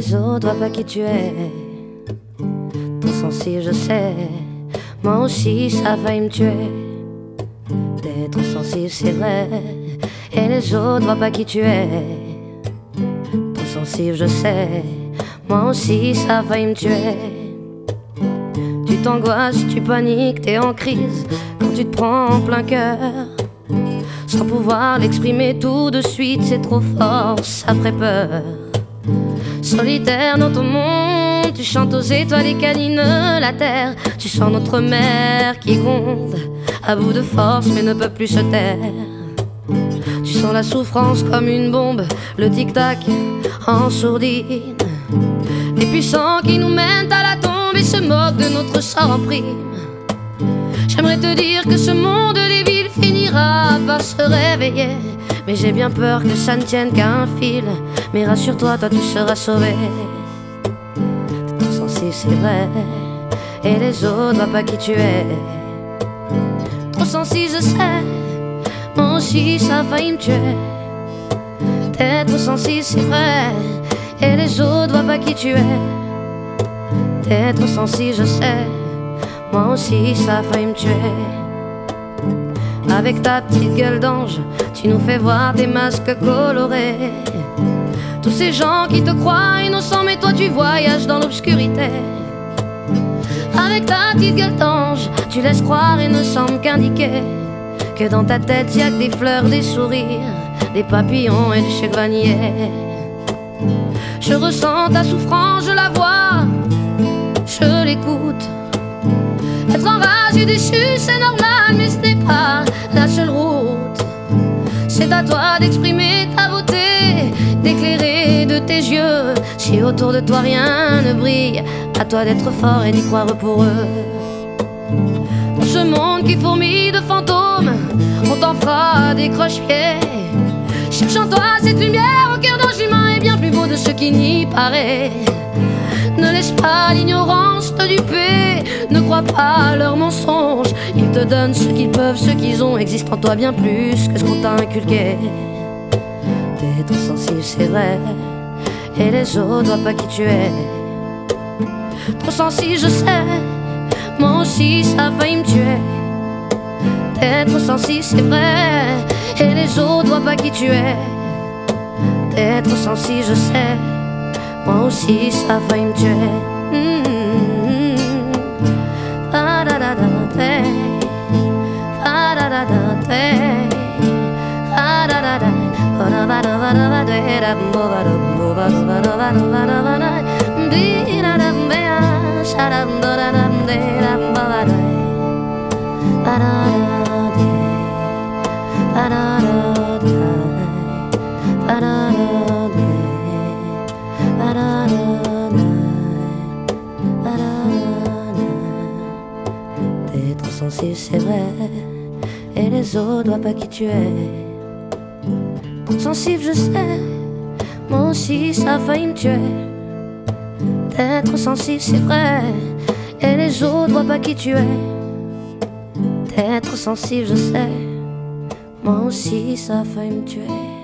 les autres voient pas qui tu es. Trop sensible, je sais. Moi aussi, ça a failli me tuer. T'es trop sensible, c'est vrai. Et les autres voient pas qui tu es. Trop sensible, je sais. Moi aussi, ça a failli me tuer. Tu t'angoisses, tu paniques, t'es en crise quand tu te prends en plein cœur. Sans pouvoir l'exprimer tout de suite, c'est trop fort, ça ferait peur. Solitaire dans ton monde, tu chantes aux étoiles et câlines la terre. Tu sens notre mer qui gronde, à bout de force mais ne peut plus se taire. Tu sens la souffrance comme une bombe, le tic-tac en sourdine. Les puissants qui nous mènent à la tombe et se moquent de notre sort en prime. J'aimerais te dire que ce monde des villes finira par se réveiller, mais j'ai bien peur que ça ne tienne qu'à un fil. Mais rassure-toi, toi tu seras sauvé. T'es trop sensible, c'est vrai. Et les autres voient pas qui tu es. Trop sensible, je sais. Moi aussi, ça a failli me tuer. T'es trop sensible, c'est vrai. Et les autres voient pas qui tu es. T'es trop sensible, je sais. Moi aussi, ça a failli me tuer. Avec ta petite gueule d'ange, tu nous fais voir des masques colorés. Tous ces gens qui te croient innocents, mais toi tu voyages dans l'obscurité. Avec ta petite gueule d'ange, tu laisses croire et ne semble qu'indiquer que dans ta tête y'a que des fleurs, des sourires, des papillons et du chevanier. Je ressens ta souffrance, je la vois, je l'écoute. Être enragé, déchu, c'est normal, mais ce n'est pas la seule route. C'est à toi d'exprimer ta beauté, d'éclairer de tes yeux. Si autour de toi rien ne brille, à toi d'être fort et d'y croire pour eux. Dans ce monde qui fourmille de fantômes, on t'en fera des croche-pieds. Cherche en toi cette lumière au cœur d'ange humain est bien plus beau de ce qui n'y paraît. Ne laisse pas l'ignorance te duper, ne crois pas à leurs mensonges. Ils te donnent ce qu'ils peuvent, ce qu'ils ont, existe en toi bien plus que ce qu'on t'a inculqué. T'es trop sensible, c'est vrai, et les autres voient pas qui tu es. Trop sensible, je sais, moi aussi ça a failli me tuer. T'es trop sensible, c'est vrai, et les autres voient pas qui tu es. T'es trop sensible, je sais, moi aussi ça a failli me tuer. T'es trop sensible, c'est vrai, et les autres voient pas qui tu es. Trop sensible, je sais, moi aussi ça a failli me tuer. T'es trop sensible, c'est vrai, et les autres voient pas qui tu es. T'es trop sensible, je sais, moi aussi ça a failli me tuer.